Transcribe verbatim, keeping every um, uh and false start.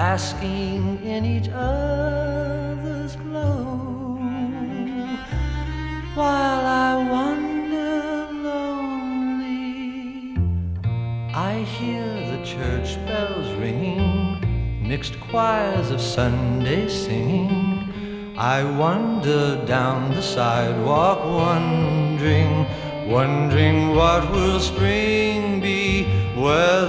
basking in each other's glow, while I wander lonely. I hear the church bells ringing, mixed choirs of Sunday singing. I wander down the sidewalk, wondering, wondering what will spring be, where